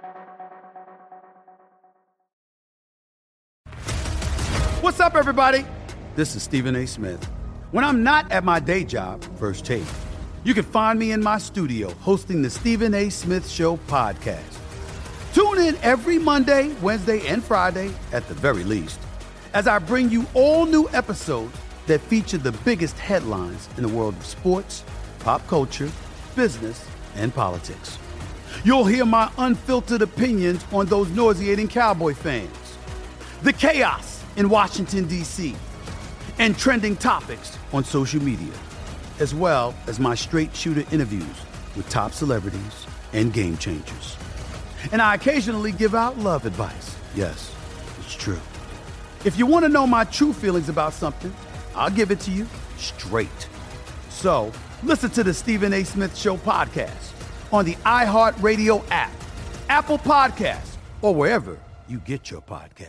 What's up, everybody? This is Stephen A. Smith. When I'm not at my day job, First Take, you can find me in my studio hosting the Stephen A. Smith Show podcast. Tune in every Monday, Wednesday, and Friday, at the very least, as I bring you all new episodes that feature the biggest headlines in the world of sports, pop culture, business, and politics. You'll hear my unfiltered opinions on those nauseating Cowboy fans, the chaos in Washington, D C, and trending topics on social media, as well as my straight shooter interviews with top celebrities and game changers. And I occasionally give out love advice. Yes, it's true. If you want to know my true feelings about something, I'll give it to you straight. So listen to the Stephen A. Smith Show podcast on the iHeartRadio app, Apple Podcasts, or wherever you get your podcast.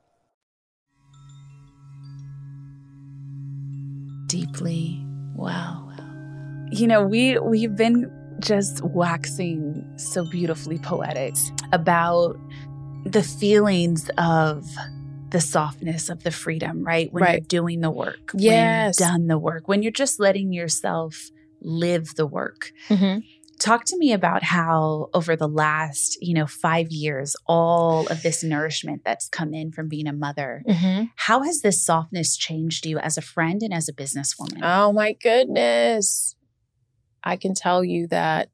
Deeply well. You know, we we've been just waxing so beautifully poetic about the feelings of the softness of the freedom, right? When right. you're doing the work, yes. when you've done the work, when you're just letting yourself live the work. Mm-hmm. Talk to me about how over the last, you know, five years, all of this nourishment that's come in from being a mother, mm-hmm. how has this softness changed you as a friend and as a businesswoman? Oh my goodness. I can tell you that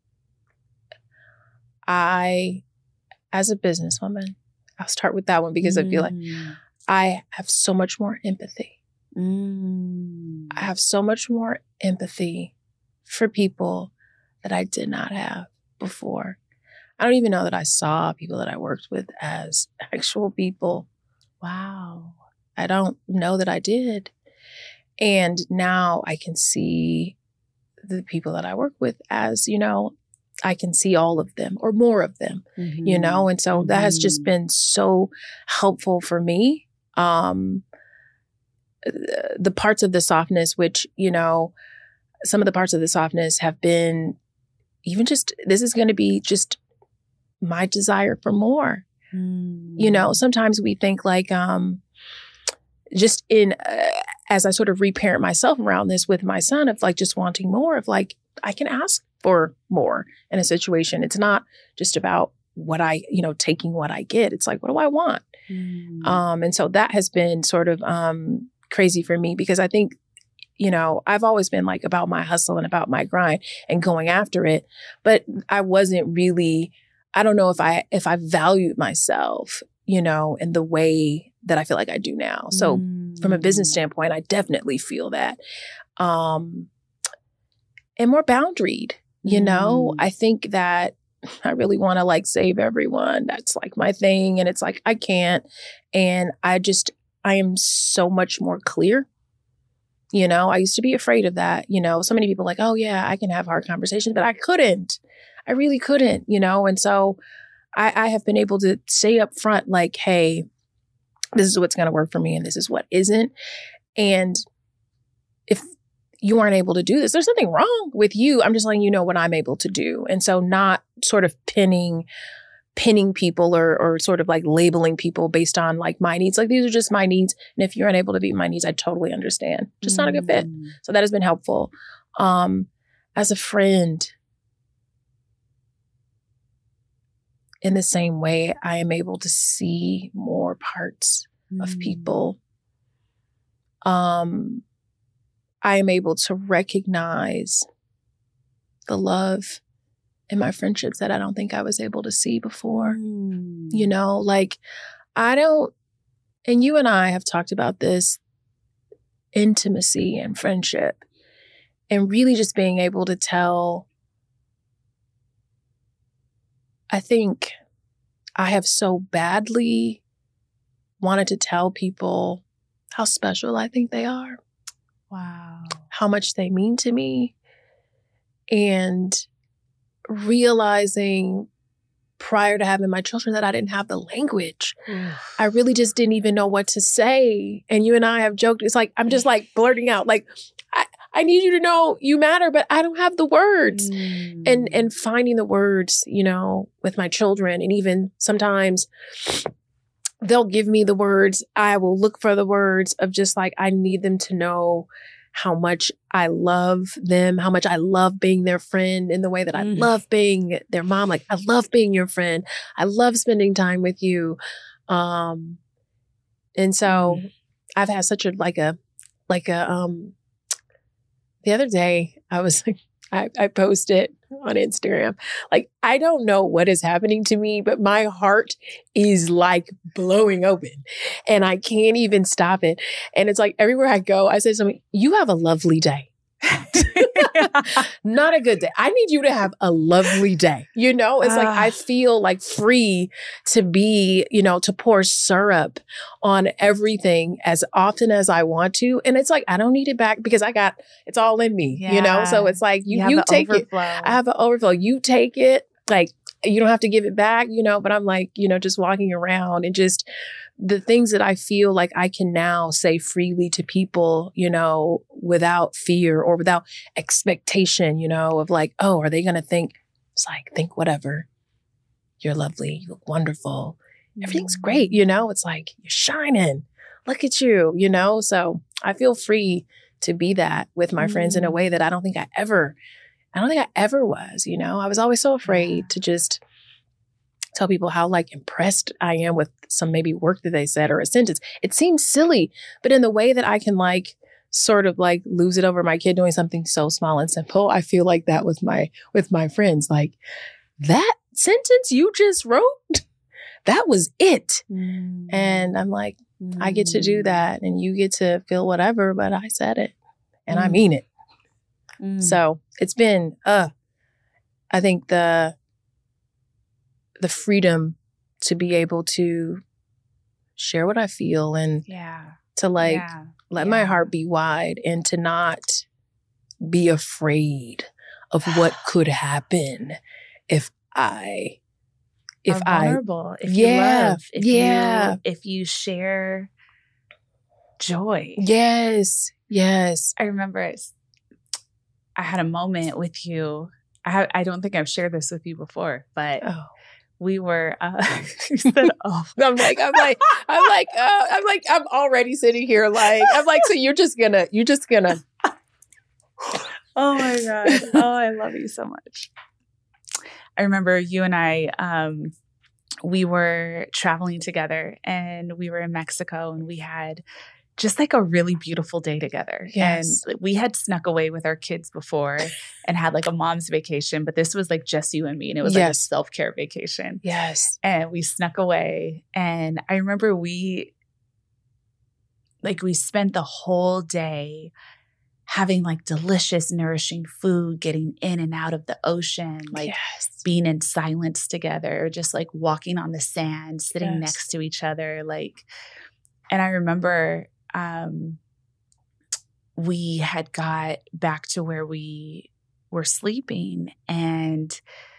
I, as a businesswoman, I'll start with that one because mm. I feel like I have so much more empathy. Mm. I have so much more empathy for people that I did not have before. I don't even know that I saw people that I worked with as actual people. Wow. I don't know that I did. And now I can see the people that I work with as, you know, I can see all of them or more of them, mm-hmm. you know? And so mm-hmm. that has just been so helpful for me. Um, the parts of the softness, which, you know, some of the parts of the softness have been even just, this is going to be just my desire for more. Mm. You know, sometimes we think like, um, just in, uh, as I sort of reparent myself around this with my son, of like just wanting more, of like, I can ask for more in a situation. It's not just about what I, you know, taking what I get. It's like, what do I want? Mm. Um, and so that has been sort of um, crazy for me, because I think, you know, I've always been like about my hustle and about my grind and going after it. But I wasn't really, I don't know if I, if I valued myself, you know, in the way that I feel like I do now. So mm. from a business standpoint, I definitely feel that. Um, and more boundaried, you mm. know, I think that I really want to like save everyone. That's like my thing. And it's like, I can't. And I just, I am so much more clear. You know, I used to be afraid of that. You know, so many people like, oh yeah, I can have hard conversations, but I couldn't. I really couldn't, you know? And so I, I have been able to say up front, like, hey, this is what's going to work for me and this is what isn't. And if you aren't able to do this, there's nothing wrong with you. I'm just letting you know what I'm able to do. And so not sort of pinning pinning people or or sort of like labeling people based on like my needs. Like, these are just my needs. And if you're unable to meet my needs, I totally understand. Just mm. not a good fit. So that has been helpful. Um, as a friend, in the same way, I am able to see more parts mm. of people. Um, I am able to recognize the love in my friendships that I don't think I was able to see before. Mm. You know, like I don't, and you and I have talked about this, intimacy and friendship, and really just being able to tell. I think I have so badly wanted to tell people how special I think they are. Wow. How much they mean to me. And realizing prior to having my children that I didn't have the language. I really just didn't even know what to say. And you and I have joked, it's like, I'm just like blurting out, like, I, I need you to know you matter, but I don't have the words. Mm. And and finding the words, you know, with my children. And even sometimes they'll give me the words. I will look for the words of just like, I need them to know how much I love them, how much I love being their friend in the way that I mm. love being their mom. Like, I love being your friend. I love spending time with you. Um, and so mm. I've had such a, like a, like a, um, the other day I was like, I, I posted on Instagram, like, I don't know what is happening to me, but my heart is like blowing open and I can't even stop it. And it's like everywhere I go, I say something, you have a lovely day. Not a good day. I need you to have a lovely day. You know, it's uh, like I feel like free to be, you know, to pour syrup on everything as often as I want to. And it's like, I don't need it back because I got, it's all in me, yeah. you know? So it's like, you, you, you take overflow. it. I have an overflow. You take it. Like, you don't have to give it back, you know, but I'm like, you know, just walking around and just the things that I feel like I can now say freely to people, you know, without fear or without expectation, you know, of like, oh, are they going to think? It's like, think whatever. You're lovely. You look wonderful. Everything's great. You know, it's like, you're shining. Look at you, you know? So I feel free to be that with my mm. friends in a way that I don't think I ever, I don't think I ever was, you know? I was always so afraid yeah. to just tell people how like impressed I am with some maybe work that they said or a sentence. It seems silly, but in the way that I can like sort of like lose it over my kid doing something so small and simple, I feel like that with my with my friends. Like, that sentence you just wrote, that was it. Mm. And I'm like, mm. I get to do that and you get to feel whatever, but I said it and mm. I mean it. Mm. So it's been, uh, I think the the freedom to be able to share what I feel and yeah. to like yeah. let yeah. my heart be wide and to not be afraid of what could happen if I, if Are I, vulnerable, if yeah, you love, if yeah. you, if you share joy. Yes. Yes. I remember it's, I had a moment with you. I, ha- I don't think I've shared this with you before, but oh. we were, uh, you said, oh, I'm like, I'm like, I'm like, uh, I'm like, I'm already sitting here. Like, I'm like, so you're just gonna, you're just gonna. Oh my God. Oh, I love you so much. I remember you and I, um, we were traveling together and we were in Mexico and we had just like a really beautiful day together. Yes. And we had snuck away with our kids before and had like a mom's vacation, but this was like just you and me. And it was yes. like a self-care vacation. Yes. And we snuck away. And I remember we, like we spent the whole day having like delicious, nourishing food, getting in and out of the ocean, like yes. being in silence together, just like walking on the sand, sitting yes. next to each other. Like, and I remember um, we had got back to where we were sleeping and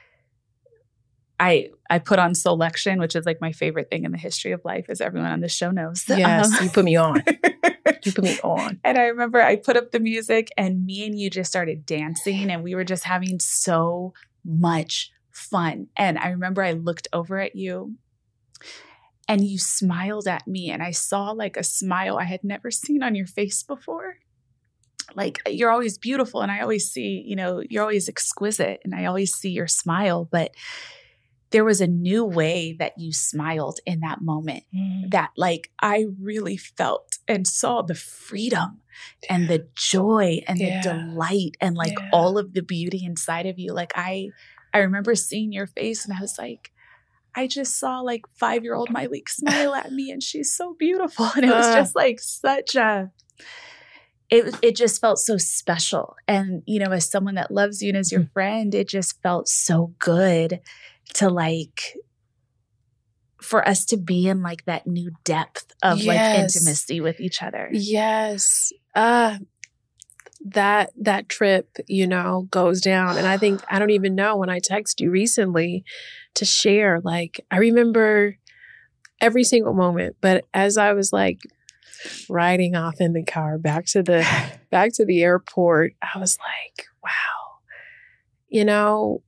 I I put on Soulection, which is like my favorite thing in the history of life, as everyone on this show knows. Yes, um, you put me on. You put me on. And I remember I put up the music and me and you just started dancing and we were just having so much fun. And I remember I looked over at you and you smiled at me and I saw like a smile I had never seen on your face before. Like you're always beautiful and I always see, you know, you're always exquisite and I always see your smile, but there was a new way that you smiled in that moment mm. that like I really felt and saw the freedom yeah. and the joy and yeah. the delight and like yeah. all of the beauty inside of you. Like I, I remember seeing your face and I was like, I just saw like five-year-old Myleik smile at me and she's so beautiful. And it was uh. just like such a, it, it just felt so special. And, you know, as someone that loves you and as your mm. friend, it just felt so good to like, for us to be in like that new depth of yes. like intimacy with each other. Yes. Uh, that, that trip, you know, goes down. And I think, I don't even know when I text you recently to share, like, I remember every single moment, but as I was like riding off in the car back to the, back to the airport, I was like, wow, you know,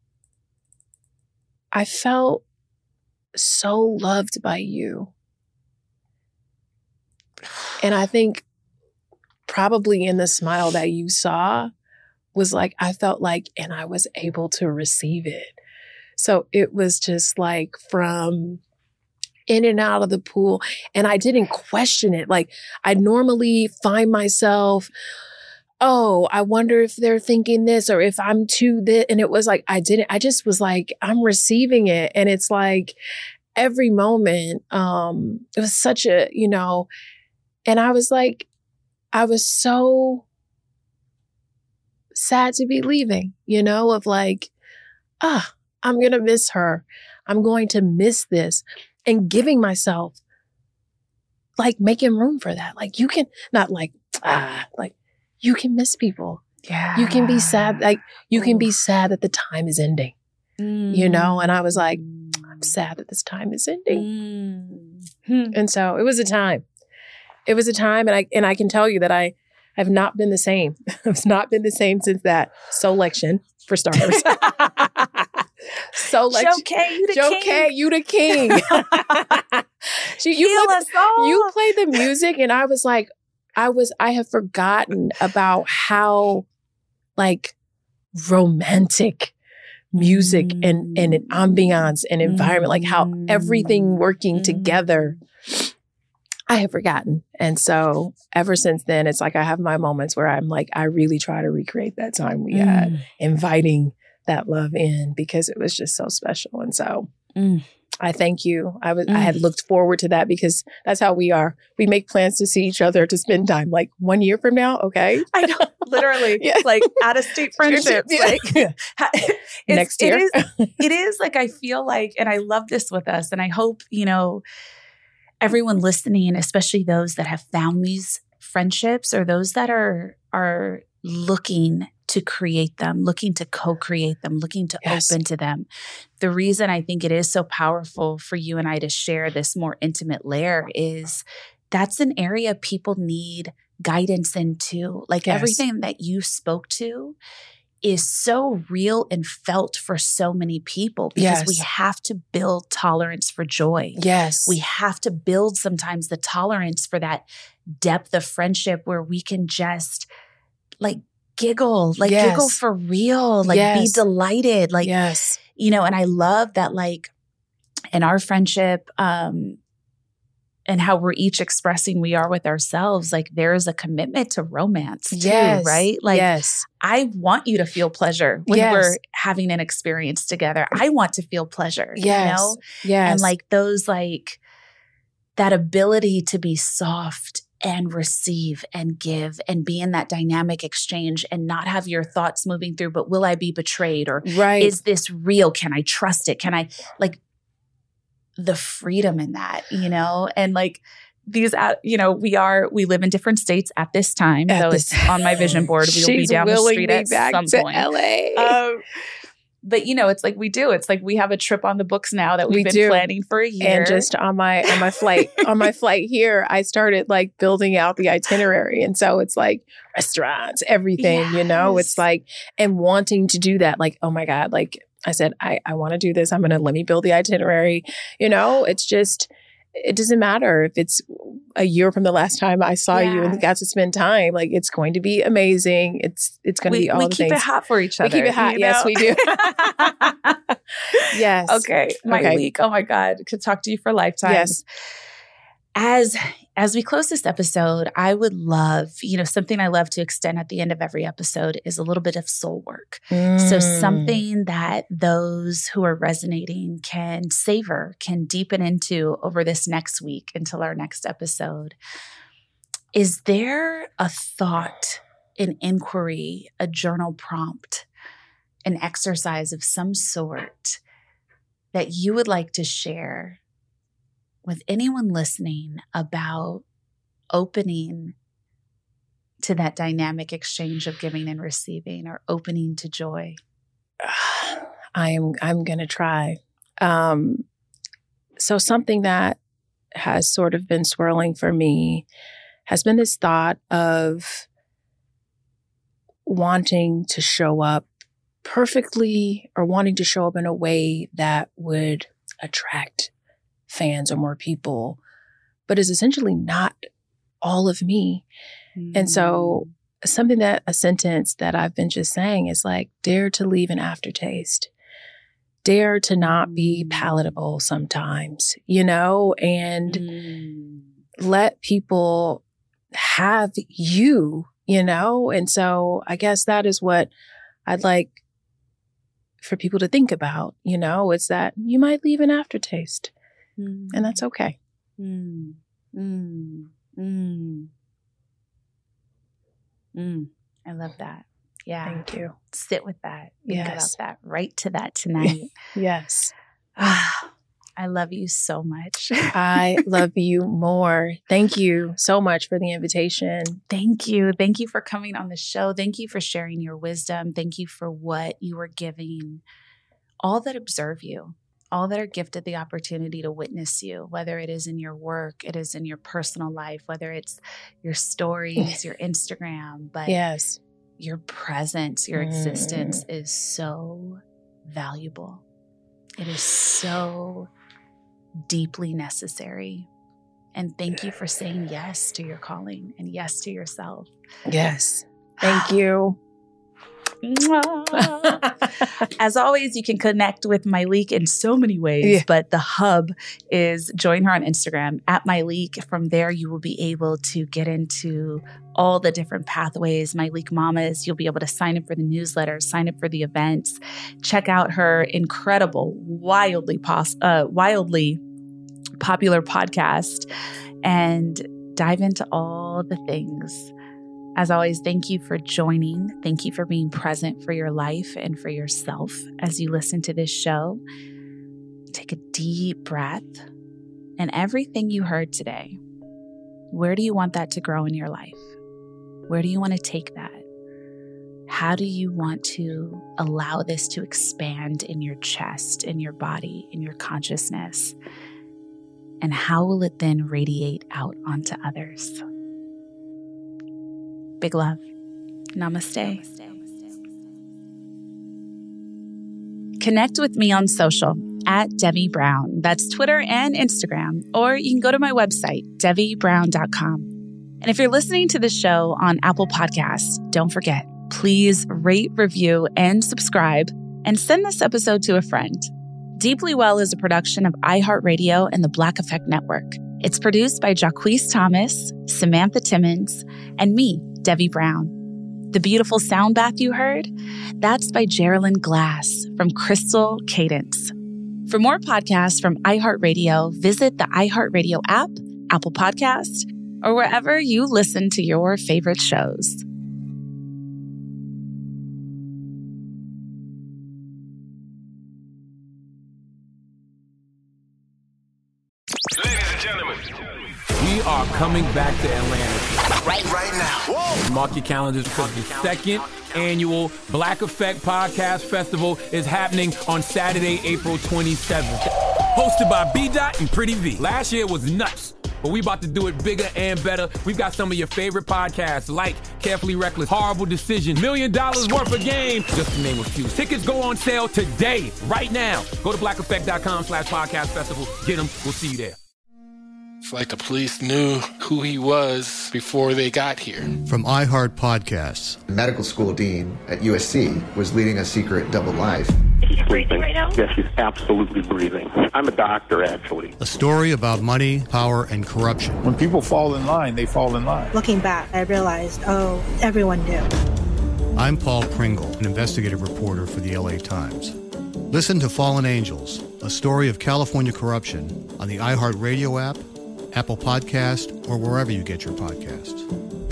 I felt so loved by you. And I think probably in the smile that you saw was like, I felt like, and I was able to receive it. So it was just like from in and out of the pool. And I didn't question it. Like I normally find myself, oh, I wonder if they're thinking this or if I'm too this. And it was like, I didn't, I just was like, I'm receiving it. And it's like every moment, um, it was such a, you know, and I was like, I was so sad to be leaving, you know, of like, ah, I'm going to miss her. I'm going to miss this and giving myself like making room for that. Like you can not like, ah, like, you can miss people. Yeah. You can be sad. Like you can be sad that the time is ending, mm. you know? And I was like, I'm sad that this time is ending. Mm. And so it was a time, it was a time. And I, and I can tell you that I have not been the same. I've not been the same since that Soulection for starters. Soulection. Joe K, you the Joe king. K, you the king. she, you, Heal played, us all. You played the music and I was like, I was, I have forgotten about how like romantic music mm. and, and an ambiance and environment, mm. like how everything working mm. together, I have forgotten. And so ever since then, it's like I have my moments where I'm like, I really try to recreate that time we mm. had, inviting that love in because it was just so special. And so mm. I thank you. I was, mm. I had looked forward to that because that's how we are. We make plans to see each other, to spend time like one year from now. Okay. I know. Literally yeah. like out of state friendships. Yeah. Like yeah. next year. It is, it is like, I feel like, and I love this with us. And I hope, you know, everyone listening, especially those that have found these friendships or those that are, are looking to create them, looking to co-create them, looking to yes. open to them. The reason I think it is so powerful for you and I to share this more intimate layer is that's an area people need guidance into. Like Yes. everything that you spoke to is so real and felt for so many people because Yes. we have to build tolerance for joy. Yes. We have to build sometimes the tolerance for that depth of friendship where we can just like giggle, like Yes. giggle for real, like be Yes. delighted. Like, Yes. you know, and I love that like in our friendship, um, and how we're each expressing we are with ourselves, like there is a commitment to romance too, Yes. right? Like Yes. I want you to feel pleasure when Yes. we're having an experience together. I want to feel pleasure, Yes. you know? Yes. And like those like that ability to be soft and receive and give and be in that dynamic exchange and not have your thoughts moving through, but will I be betrayed? Or Right. is this real? Can I trust it? Can I like the freedom in that, you know? And like these, uh, you know, we are, we live in different states at this time. At so this- it's on my vision board. We'll be She's down the willing street me at back some to point. L A. Um, but you know, it's like we do. It's like we have a trip on the books now that we've We been do. planning for a year. And just on my on my flight on my flight here, I started like building out the itinerary, and so it's like restaurants, everything, you know. It's Yes. like and wanting to do that, like oh my god, like I said, I I want to do this. I'm gonna let me build the itinerary. You know, it's just it doesn't matter if it's a year from the last time I saw you and Yeah. got to spend time. Like it's going to be amazing. It's it's going to we, be all we the keep things. it hot for each We other. keep it hot. you Yes, know? we do. Yes. Okay. My Okay. leak. Oh my God. Could talk to you for lifetimes. Yes. As as we close this episode, I would love, you know, something I love to extend at the end of every episode is a little bit of soul work. So Mm. something that those who are resonating can savor, can deepen into over this next week until our next episode. Is there a thought, an inquiry, a journal prompt, an exercise of some sort that you would like to share with anyone listening about opening to that dynamic exchange of giving and receiving, or opening to joy? I am I'm going to try. Um, so something that has sort of been swirling for me has been this thought of wanting to show up perfectly, or wanting to show up in a way that would attract fans or more people, but is essentially not all of me. And so something that a sentence that I've been just saying is like, dare to leave an aftertaste, dare to not be palatable sometimes, you know, and Mm. let people have you, you know? And so I guess that is what I'd like for people to think about, you know, it's that you might leave an aftertaste. Mm. And that's okay. Mm. Mm. Mm. Mm. I love that. Yeah. Thank you. Sit with that. Think Yes. about that. Write to that tonight. Yes. Ah, I love you so much. I love you more. Thank you so much for the invitation. Thank you. Thank you for coming on the show. Thank you for sharing your wisdom. Thank you for what you are giving all that observe you, all that are gifted the opportunity to witness you, whether it is in your work, it is in your personal life, whether it's your stories, your Instagram, but Yes. your presence, your Mm. existence is so valuable. It is so deeply necessary. And thank you for saying yes to your calling and yes to yourself. Yes. Thank you. As always, you can connect with Myleik in so many ways, Yeah. but the hub is join her on Instagram at Myleik. From there, you will be able to get into all the different pathways. Myleik Mamas, you'll be able to sign up for the newsletter, sign up for the events, check out her incredible, wildly pos- uh, wildly popular podcast, and dive into all the things. As always, thank you for joining. Thank you for being present for your life and for yourself as you listen to this show. Take a deep breath. And everything you heard today, where do you want that to grow in your life? Where do you want to take that? How do you want to allow this to expand in your chest, in your body, in your consciousness? And how will it then radiate out onto others? Big love. Namaste. Connect with me on social at Debbie Brown. That's Twitter and Instagram. Or you can go to my website, debbie brown dot com. And if you're listening to the show on Apple Podcasts, don't forget, please rate, review, and subscribe, and send this episode to a friend. Deeply Well is a production of iHeartRadio and the Black Effect Network. It's produced by Jacquees Thomas, Samantha Timmons, and me, Debbie Brown. The beautiful sound bath you heard, that's by Geraldine Glass from Crystal Cadence. For more podcasts from iHeartRadio, visit the iHeartRadio app, Apple Podcasts, or wherever you listen to your favorite shows. Ladies and gentlemen, we are coming back to Atlanta. Right, right now. Whoa. Mark your calendars because the second annual Black Effect Podcast Festival is happening on Saturday, April twenty-seventh. Hosted by B-Dot and Pretty V. Last year was nuts, but we about to do it bigger and better. We've got some of your favorite podcasts like Carefully Reckless, Horrible Decision, Million Dollars Worth of Game, just to name a few. Tickets go on sale today, right now. Go to black effect dot com slash podcast festival. Get them. We'll see you there. It's like the police knew who he was before they got here. From iHeart Podcasts. The medical school dean at U S C was leading a secret double life. He's breathing right now? Yes, he's absolutely breathing. I'm a doctor, actually. A story about money, power, and corruption. When people fall in line, they fall in line. Looking back, I realized, oh, everyone knew. I'm Paul Pringle, an investigative reporter for the L A Times. Listen to Fallen Angels, a story of California corruption on the iHeartRadio app, Apple Podcast, or wherever you get your podcasts.